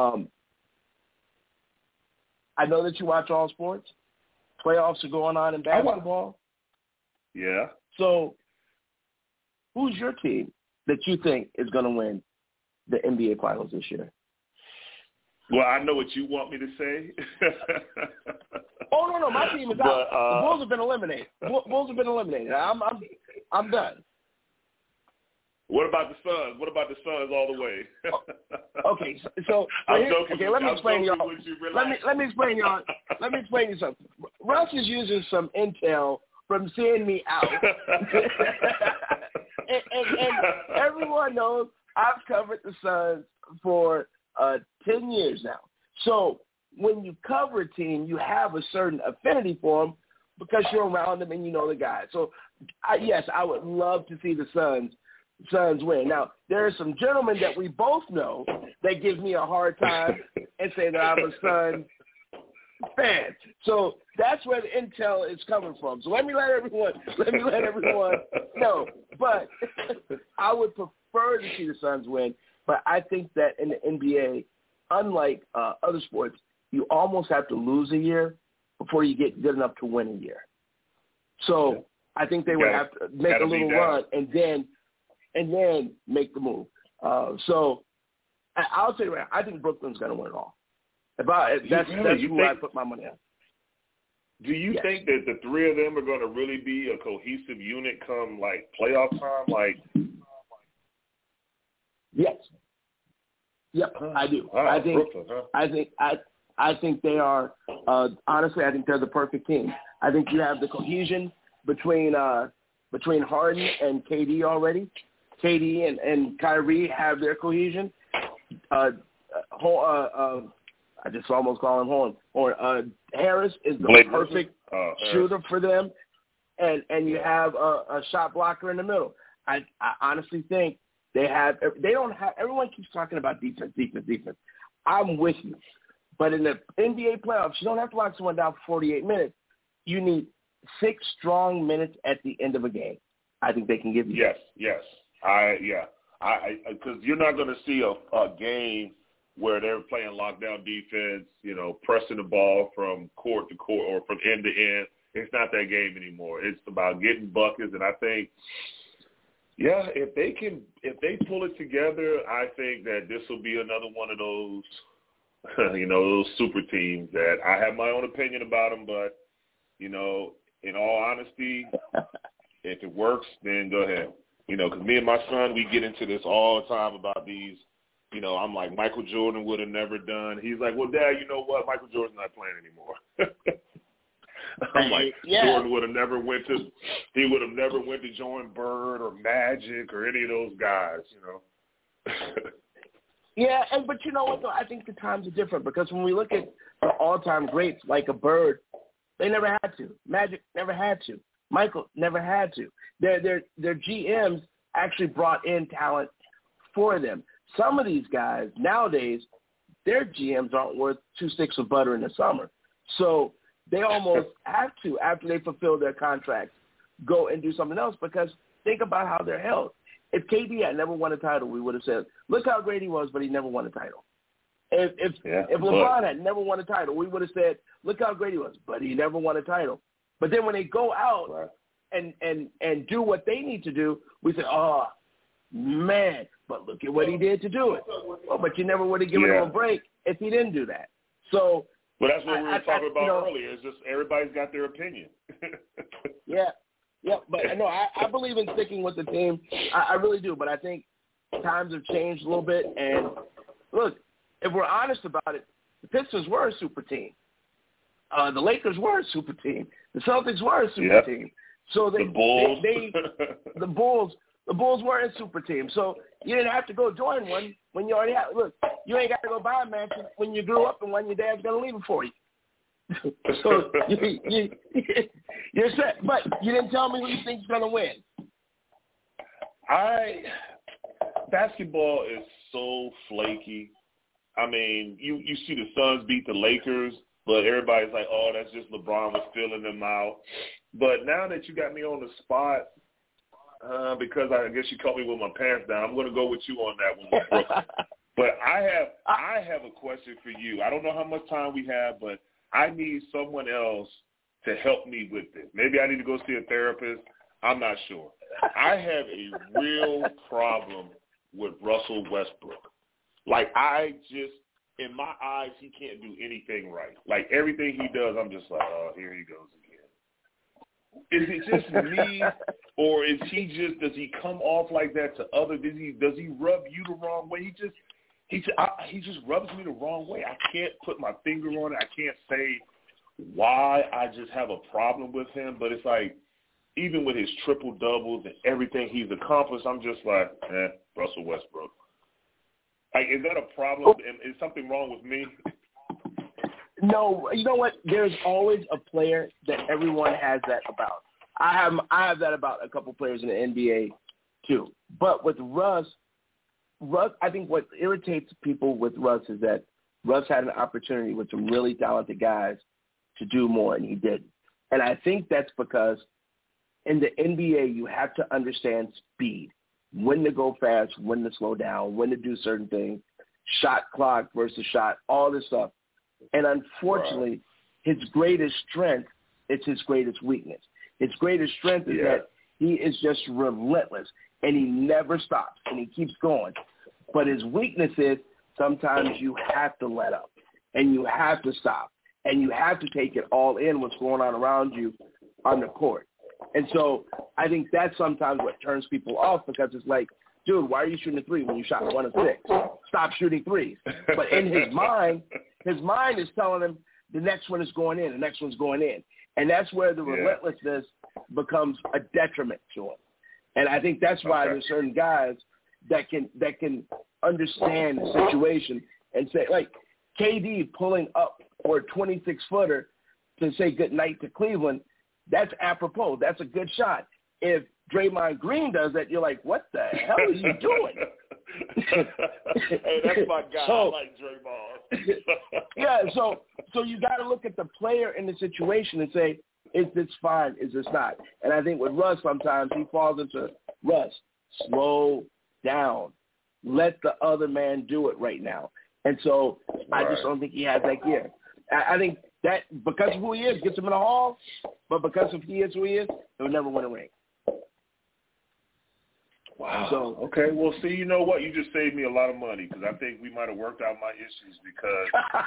I know that you watch all sports. Playoffs are going on in basketball. Yeah. So who's your team that you think is going to win the NBA Finals this year? Well, I know what you want me to say. Oh, no, my team is out. The Bulls have been eliminated. Bulls have been eliminated. I'm done. What about the Suns? What about the Suns all the way? Okay, so let me explain y'all. Let me explain y'all. Let me explain you something. Russ is using some intel from seeing me out, and everyone knows I've covered the Suns for 10 years now. So when you cover a team, you have a certain affinity for them because you're around them and you know the guys. So yes, I would love to see the Suns win. Now, there are some gentlemen that we both know that give me a hard time and say that I'm a Suns fan. So that's where the intel is coming from. So let me let everyone know. But I would prefer to see the Suns win. But I think that in the NBA, unlike other sports, you almost have to lose a year before you get good enough to win a year. So I think they would have to make a little run and then make the move. So I'll tell you right now, I think Brooklyn's going to win it all. That's who I put my money on. Do you think that the three of them are going to really be a cohesive unit come, like, playoff time? Like, yes. Yep, I do. I think they are. Honestly, I think they're the perfect team. I think you have the cohesion between Harden and KD already. KD and Kyrie have their cohesion. I just almost call him Horn. Or Harris is the perfect shooter for them, and you have a shot blocker in the middle. I honestly think everyone keeps talking about defense. I'm with you. But in the NBA playoffs, you don't have to lock someone down for 48 minutes. You need 6 strong minutes at the end of a game. I think they can give you. Yes. Because you're not going to see a game where they're playing lockdown defense, pressing the ball from court to court or from end to end. It's not that game anymore. It's about getting buckets, and I think, if they pull it together, I think that this will be another one of those, those super teams that I have my own opinion about them, but, in all honesty, if it works, then go ahead. Because me and my son, we get into this all the time about these. I'm like, Michael Jordan would have never done. He's like, well, Dad, you know what? Michael Jordan's not playing anymore. I'm like, Jordan would have never went to join Bird or Magic or any of those guys, Yeah, but you know what, though? I think the times are different because when we look at the all-time greats like a Bird, they never had to. Magic never had to. Michael never had to. Their GMs actually brought in talent for them. Some of these guys nowadays, their GMs aren't worth 2 sticks of butter in the summer. So they almost have to, after they fulfill their contracts, go and do something else because think about how they're held. If KD had never won a title, we would have said, look how great he was, but he never won a title. If LeBron had never won a title, we would have said, look how great he was, but he never won a title. But then when they go out and do what they need to do, we say, oh, man, but look at what he did to do it. Oh, but you never would have given him a break if he didn't do that. So, well, that's what we were talking about earlier. It's just everybody's got their opinion. Yeah, but no, I believe in sticking with the team. I really do, but I think times have changed a little bit. And look, if we're honest about it, the Pistons were a super team. The Lakers were a super team. The Celtics were a super team. So the Bulls were a super team. So you didn't have to go join one when you already have. Look, you ain't got to go buy a mansion when you grew up and when your dad's going to leave it for you. So you're set. But you didn't tell me who you think's going to win. Basketball is so flaky. I mean, you see the Suns beat the Lakers, but everybody's like, oh, that's just LeBron was filling them out. But now that you got me on the spot, because I guess you caught me with my pants down, I'm going to go with you on that one, Brooklyn. But I have a question for you. I don't know how much time we have, but I need someone else to help me with this. Maybe I need to go see a therapist. I'm not sure. I have a real problem with Russell Westbrook. Like, in my eyes, he can't do anything right. Like, everything he does, I'm just like, oh, here he goes again. Is it just me, or does he come off like that to others? Does he rub you the wrong way? He just rubs me the wrong way. I can't put my finger on it. I can't say why I just have a problem with him. But it's like, even with his triple doubles and everything he's accomplished, I'm just like, Russell Westbrook. Like, is that a problem? Is something wrong with me? No, you know what? There's always a player that everyone has that about. I have that about a couple players in the NBA too. But with Russ, I think what irritates people with Russ is that Russ had an opportunity with some really talented guys to do more, and he didn't. And I think that's because in the NBA you have to understand speed, when to go fast, when to slow down, when to do certain things, shot clock versus shot, all this stuff. And unfortunately, his greatest strength is his greatest weakness. His greatest strength is that he is just relentless, and he never stops, and he keeps going. But his weakness is sometimes you have to let up, and you have to stop, and you have to take it all in what's going on around you on the court. And so I think that's sometimes what turns people off because it's like, dude, why are you shooting a three when you shot 1 of 6? Stop shooting threes. But in his mind is telling him the next one is going in, the next one's going in. And that's where the relentlessness becomes a detriment to him. And I think that's why there's certain guys that can understand the situation and say, like KD pulling up for a 26-footer to say good night to Cleveland, that's apropos. That's a good shot. If Draymond Green does that, you're like, what the hell are you doing? Hey, that's my guy. I like Draymond. So you got to look at the player in the situation and say, is this fine? Is this not? And I think with Russ, sometimes he falls into, Russ, slow down. Let the other man do it right now. And so Right. I just don't think he has that gear. I think that because of who he is gets him in the hall, but because of he is who he is, he'll never win a ring. Wow. So, okay, well, see, you know what? You just saved me a lot of money because I think we might have worked out my issues because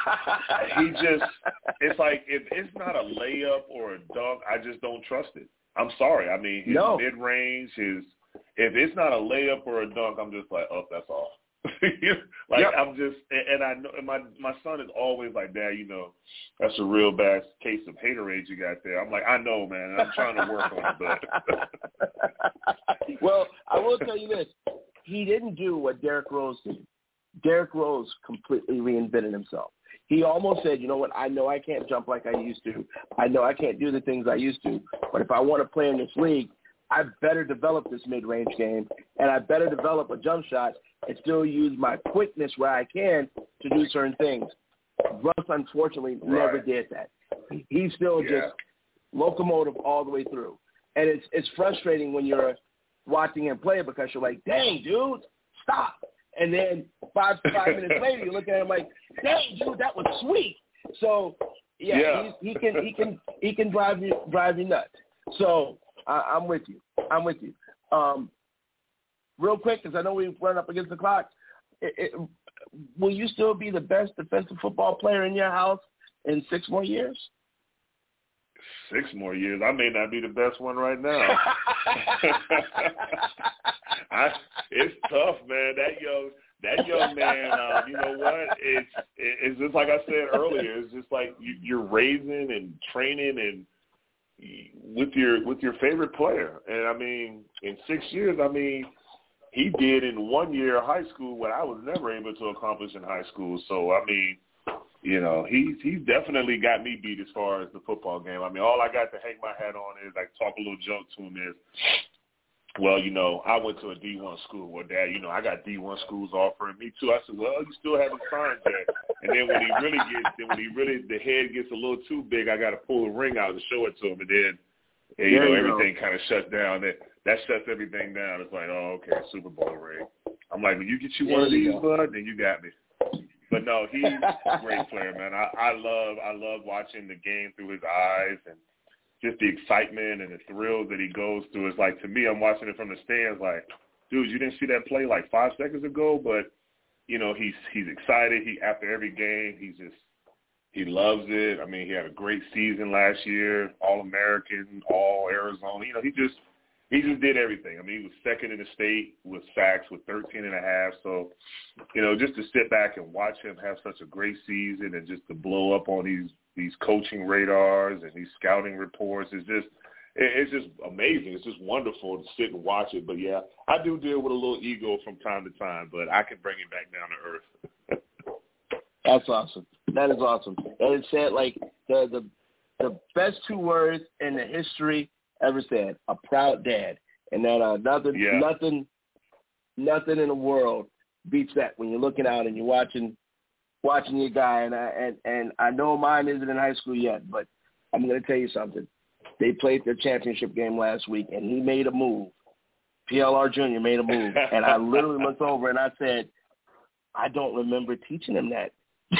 it's like if it's not a layup or a dunk, I just don't trust it. I'm sorry. I mean, his mid-range, if it's not a layup or a dunk, I'm just like, oh, that's off. I'm just, and I know, and my son is always like, Dad, you know, that's a real bad case of haterade you got there. I'm like, I know, man. I'm trying to work on it, but. Well, I will tell you this. He didn't do what Derrick Rose did. Derrick Rose completely reinvented himself. He almost said, you know what, I know I can't jump like I used to. I know I can't do the things I used to. But if I want to play in this league, I better develop this mid-range game, and I better develop a jump shot and still use my quickness where I can to do certain things. Russ, unfortunately, never did that. He's still just locomotive all the way through. And it's frustrating when you're watching him play because you're like, dang, dude, stop. And then five minutes later, you look at him like, dang, dude, that was sweet. So, he can drive you nuts. So I'm with you. Real quick, because I know we've run up against the clock, will you still be the best defensive football player in your house in 6 more years? 6 more years? I may not be the best one right now. It's tough, man. That young man, you know what? It's just like I said earlier. It's just like you're raising and training and with your favorite player. And I mean, in 6 years, I mean, he did in 1 year of high school what I was never able to accomplish in high school. So I mean, you know, he's definitely got me beat as far as the football game. I mean, all I got to hang my hat on is like talk a little joke to him is, well, you know, I went to a D1 school. Well, Dad, you know, I got D1 schools offering me too. I said, well, you still haven't signed yet. And then when the head gets a little too big, I got to pull the ring out and show it to him. And then, you know, everything kind of shuts down. That shuts everything down. It's like, oh, okay, Super Bowl ring. I'm like, when you get you one of these, bud, then you got me. But no, he's a great player, man. I love watching the game through his eyes and just the excitement and the thrills that he goes through. It's like, to me, I'm watching it from the stands like, dude, you didn't see that play like 5 seconds ago, but, you know, he's excited. After every game, he loves it. I mean, he had a great season last year, All-American, All-Arizona. You know, he just did everything. I mean, he was second in the state with sacks with 13.5. So, you know, just to sit back and watch him have such a great season and just to blow up on these coaching radars and these scouting reports is it's just amazing. It's just wonderful to sit and watch it. But, yeah, I do deal with a little ego from time to time, but I can bring it back down to earth. That's awesome. That is awesome. And it said, like, the best 2 words in the history ever said, a proud dad. And that nothing in the world beats that when you're looking out and you're watching your guy. And I know mine isn't in high school yet, but I'm going to tell you something. They played their championship game last week, and he made a move. PLR Jr. made a move. And I literally looked over and I said, I don't remember teaching him that.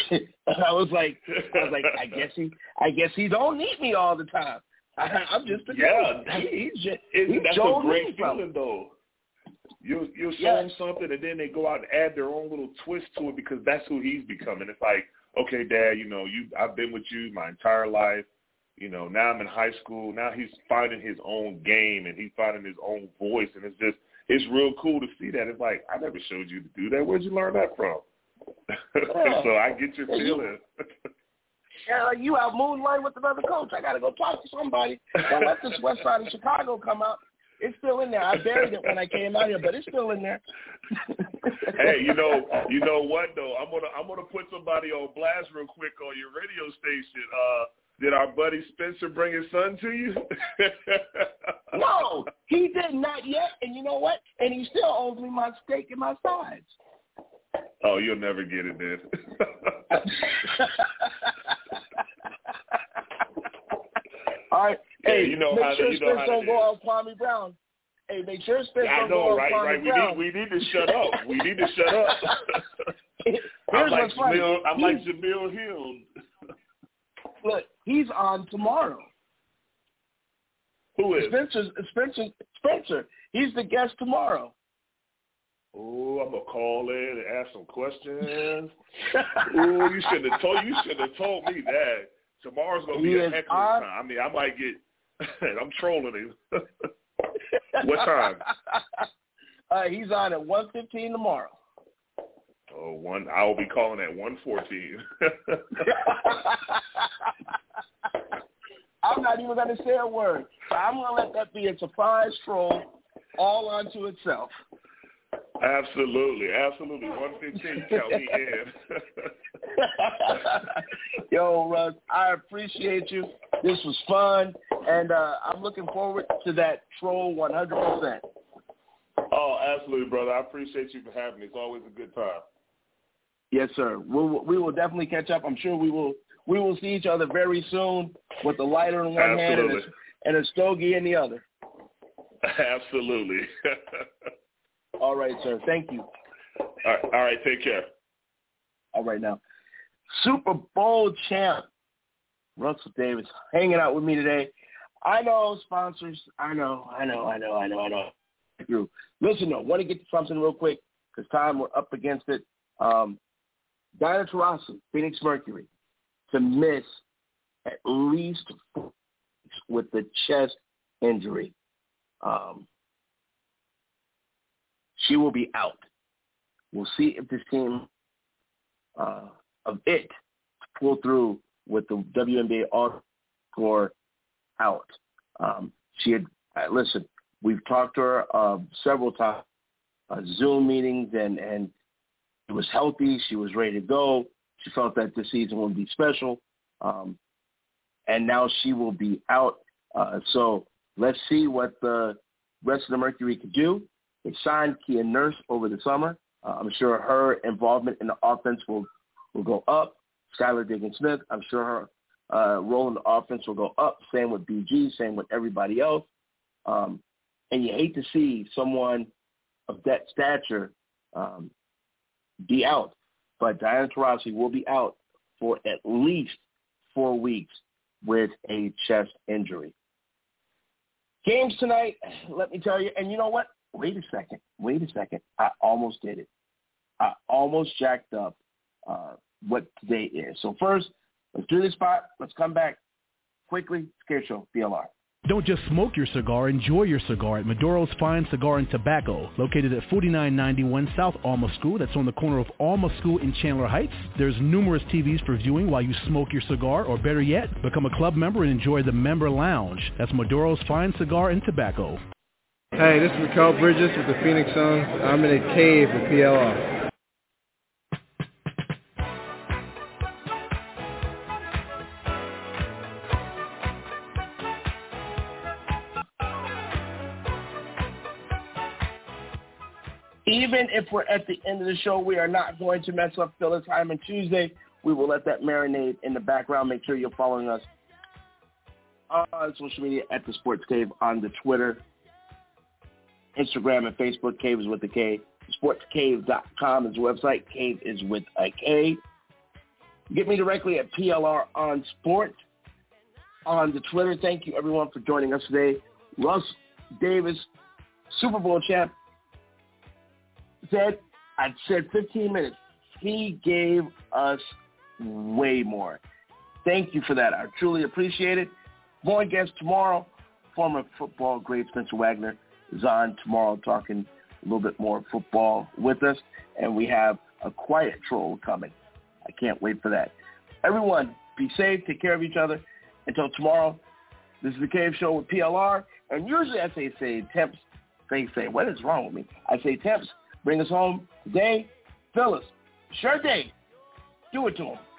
I was like, I guess he don't need me all the time. I'm just a guy. That's a great feeling, though. You'll show them something, and then they go out and add their own little twist to it because that's who he's becoming. It's like, okay, Dad, you know, I've been with you my entire life. You know, now I'm in high school. Now he's finding his own game, and he's finding his own voice, and it's real cool to see that. It's like, I never showed you to do that. Where'd you learn that from? So I get your feeling. Yeah, you out moonlighting with another coach. I got to go talk to somebody. Don't let this West Side of Chicago come out. It's still in there. I buried it when I came out here, but it's still in there. Hey, you know what though? I'm gonna put somebody on blast real quick on your radio station. Did our buddy Spencer bring his son to you? No, he did not yet. And you know what? And he still owes me my steak and my sides. Oh, you'll never get it then. All right. Hey, you know make sure Spence don't go off Kwame Brown. Hey, make sure Spence don't go off Kwame Brown. We need to shut up. We need to shut up. Here's what's funny. I'm like Jamil Hill. Look, he's on tomorrow. Who is? Spencer. He's the guest tomorrow. Oh, I'm gonna call in and ask some questions. Oh, you should have told me that. Tomorrow's gonna be a heck of a time. I mean, I might get. I'm trolling him. What time? He's on at 1:15 tomorrow. Oh, I will be calling at 1:14. I'm not even going to say a word. So I'm going to let that be a surprise troll all onto itself. Absolutely. 1:15. Count me in. Yo, Russ, I appreciate you. This was fun, and I'm looking forward to that troll 100%. Oh, absolutely, brother. I appreciate you for having me. It's always a good time. Yes, sir. We will definitely catch up. I'm sure we will see each other very soon with a lighter in one hand and a stogie in the other. Absolutely. All right, sir. Thank you. All right. Take care. All right, now. Super Bowl champ Russell Davis hanging out with me today. I know, sponsors. I know. Listen, though, want to get to something real quick because time we're up against it. Diana Taurasi, Phoenix Mercury, to miss at least 4 weeks with the chest injury. She will be out. We'll see if this team of it pull through with the WNBA All-Star out. She had listen. We've talked to her several times, Zoom meetings, and she was healthy. She was ready to go. She felt that this season would be special, and now she will be out. So let's see what the rest of the Mercury could do. They signed Kia Nurse over the summer. I'm sure her involvement in the offense will go up. Skylar Diggins-Smith, I'm sure her role in the offense will go up. Same with BG, same with everybody else. And you hate to see someone of that stature be out. But Diana Taurasi will be out for at least 4 weeks with a chest injury. Games tonight, let me tell you, and you know what? Wait a second. I almost did it. I almost jacked up what today is. So first, let's do this spot. Let's come back quickly. Scare Show, PLR. Don't just smoke your cigar, enjoy your cigar at Maduro's Fine Cigar and Tobacco, located at 4991 South Alma School. That's on the corner of Alma School in Chandler Heights. There's numerous TVs for viewing while you smoke your cigar, or better yet, become a club member and enjoy the member lounge. That's Maduro's Fine Cigar and Tobacco. Hey, this is Raquel Bridges with the Phoenix Suns. I'm in a cave with PLR. Even if we're at the end of the show, we are not going to mess up Phyllis Hyman Tuesday. We will let that marinate in the background. Make sure you're following us on social media at The Sports Cave on the Twitter, Instagram, and Facebook. Cave is with a K. SportsCave.com is the website. Cave is with a K. Get me directly at PLR on Sport on the Twitter. Thank you, everyone, for joining us today. Russ Davis, Super Bowl champ, I said 15 minutes. He gave us way more. Thank you for that. I truly appreciate it. More guest tomorrow. Former football great Spencer Wagner is on tomorrow talking a little bit more football with us. And we have a quiet troll coming. I can't wait for that. Everyone, be safe. Take care of each other. Until tomorrow, this is The Cave Show with PLR. And usually I say temps. They say, what is wrong with me? I say temps. Bring us home today. Phyllis, sure thing. Do it to him.